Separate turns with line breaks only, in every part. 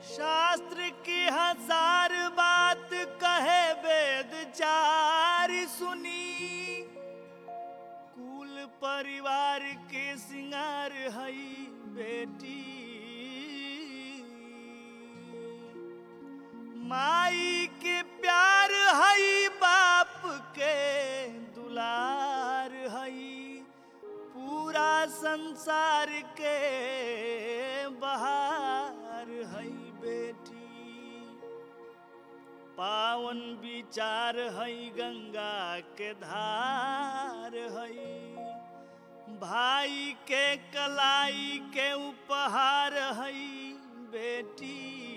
शास्त्र की हजार बात कहे वेद चार सुनी। कुल परिवार के सिंगार हई बेटी। माई के प्यार हई बाप के दुलार हई। पूरा संसार के बहार हई बेटी। पावन विचार हई गंगा के धार हई। भाई के कलाई के उपहार हई बेटी।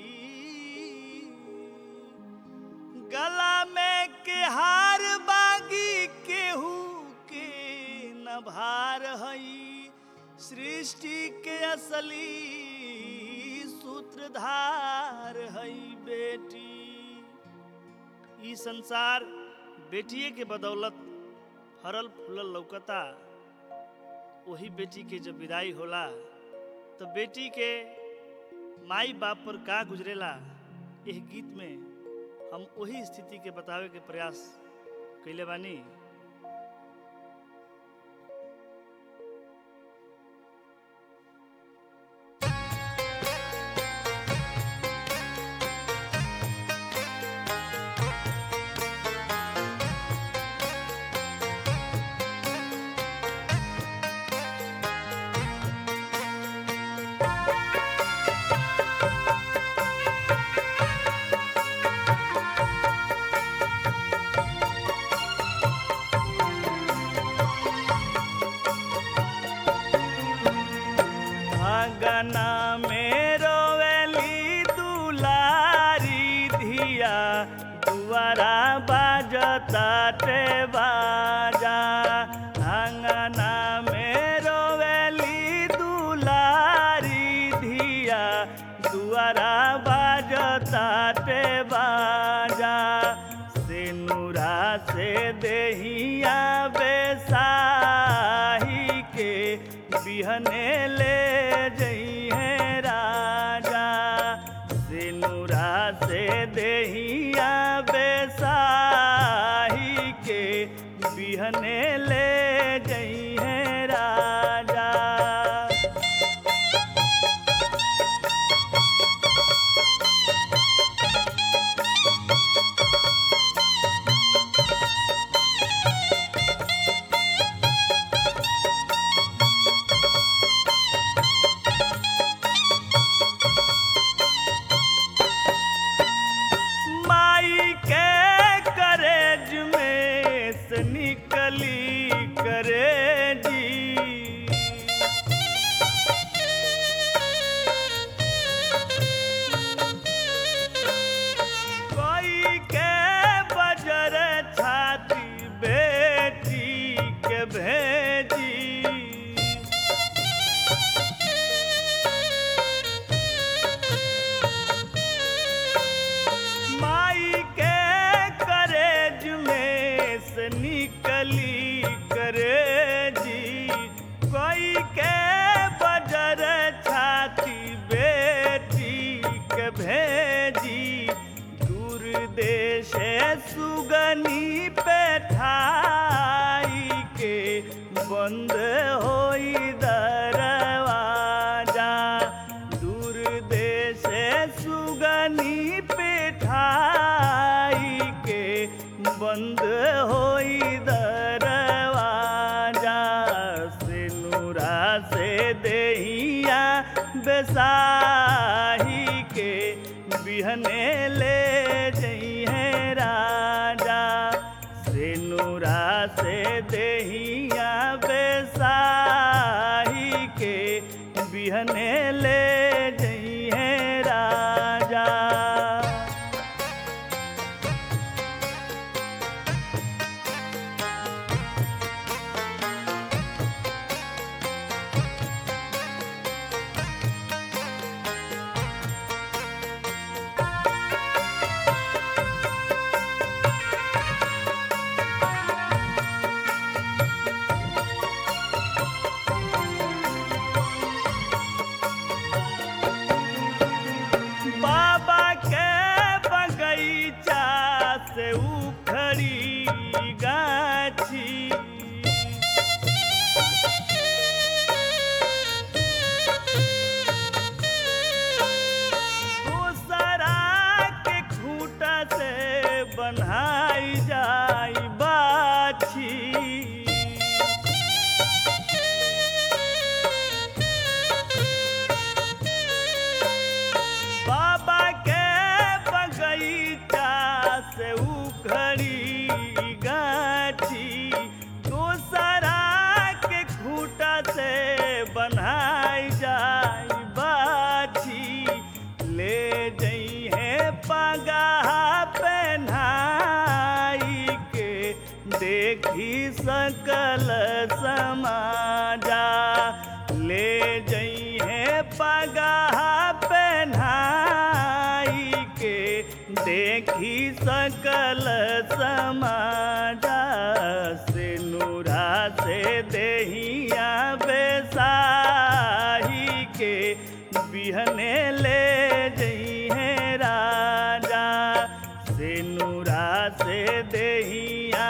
गला में के हार बागी केहू के न भार हई। सृष्टि के असली सूत्रधार हई बेटी। ई संसार बेटिए के बदौलत फरल फूलल लौकता। वही बेटी के जब विदाई होला तो बेटी के माई बाप पर का गुजरेला, यह गीत में हम वही स्थिति के बतावे के प्रयास कैले बानी। गना में रोवेली दुलारी धिया। दुआरा बाजता टे बाजा। अंगना में रोवेली दुलारी धिया। दुआरा बाजता टे बाजा। सिनुरा से देहिया बेसाही के बिहने ले जइहे राजा। सिनुरा से देहिया बेसाही के बिहने ले जइहे राजा। निकली करे जी। कोई के बजर छाती बेटी के भेजी। माई के करेज में से निकली करे जी। कोई के बजर छाती बेटी के भेजी। दूर देश सुगनी पे ठाई के बंद होई दरवाजा। दूर देश सुगनी पे ठाई के बंद होई दरवाजा। सिनुरा से देहिया बेसाही के बिहने ले जइहे राजा। सिनुरा से देहिया बेसाही के बिहने ले जइहे राजा। बन्हाई जाई बाछी, ले जइहे पगाहा पहनाई के, देखी सकल समाजा। ले जइहे पगाहा पहनाई के, देखी सकल समाजा। सिनुरा से देहिया बेसाही के, बिहने ले जइहे राजा। सिनुरा से देहिया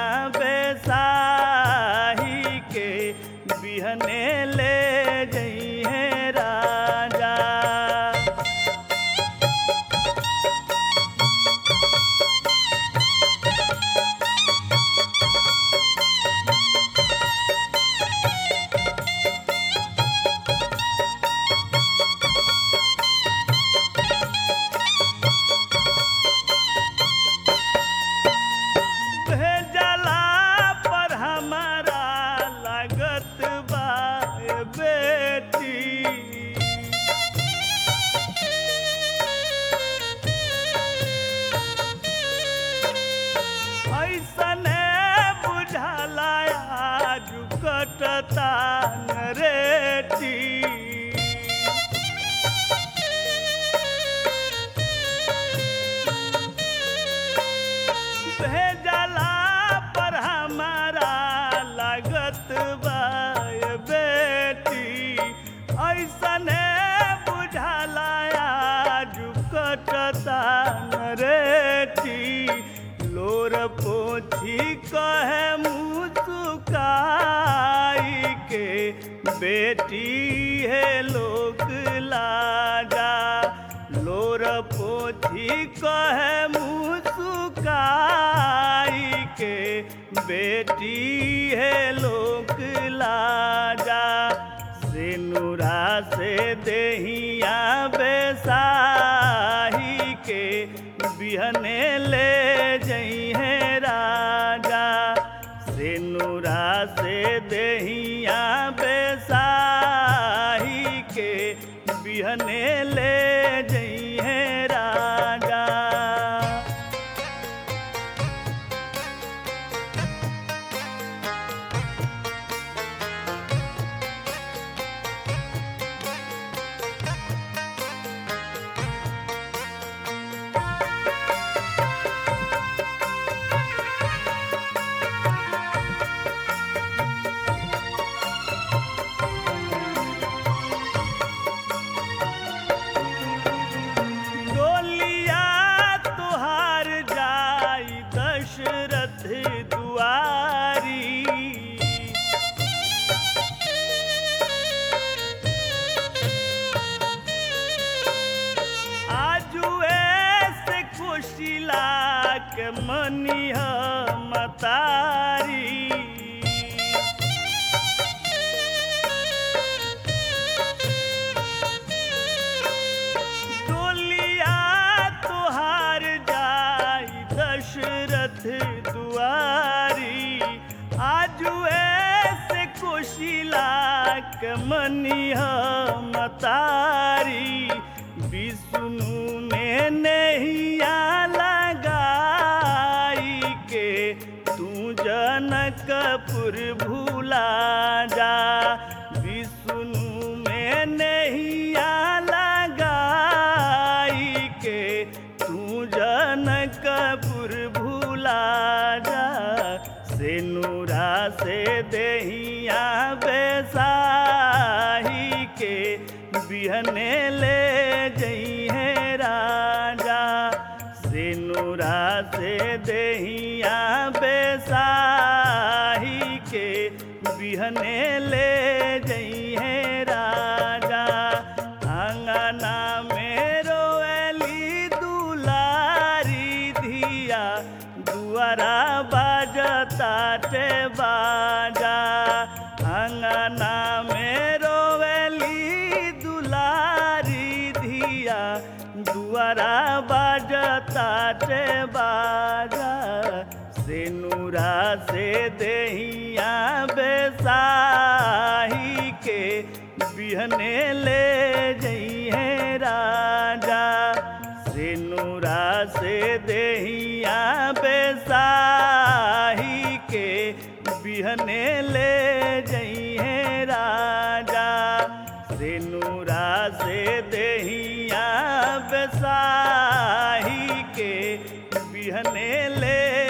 बेसाही के, बिहने ले जइहे राजा। भेजला पर हमारा लागत बा बेटी, ऐसने बुझला आज कटता नरेटी। भेजला पर हमारा लागत बा बेटी, ऐसने बुझला आज कटता नरेटी। लोर पोछी कहे मुस्काई के, बेटी है लोक लाजा। लोर पोछी कहे मुस्काई के, बेटी है लोक लाजा। सिनुरा से देहिया बेसाही के, बिहने ले जइहे राजा। सिनुरा से देहिया बेसाही के, बिहने ले जइहे राजा। डोलिया तुहार जाई दशरथ दुआरी, आजुए से कुशिला के मनिह मतारी। डोलिया तुहार जाई दशरथ दुआरी, आजुए से कुशिला के मनिह मतारी। विष्णु में नैया लगाई के, तू जनकपुर भूला जा। विष्णु में नैया लगाई के, तू जनकपुर भूला जा। सिनुरा से देहिया बेसाही के, बिहने ले जइहे राजा। सिनुरा से देहिया बेसाही के, बिहने ले जइहे राजा। अंगना में रोएली दुलारी धिया, दुआरा बाजता टे बाजा। अंगना में रोएली दुलारी धिया, दुआरा बाजता टे बाजा। सिनुरा से देहिया बेसाही के, बिहने ले जइहे राजा सेनुरा से देहिया बेसाही के बिहने ले जइहे राजा सेनुरा से देहिया बेसाही के बिहने ले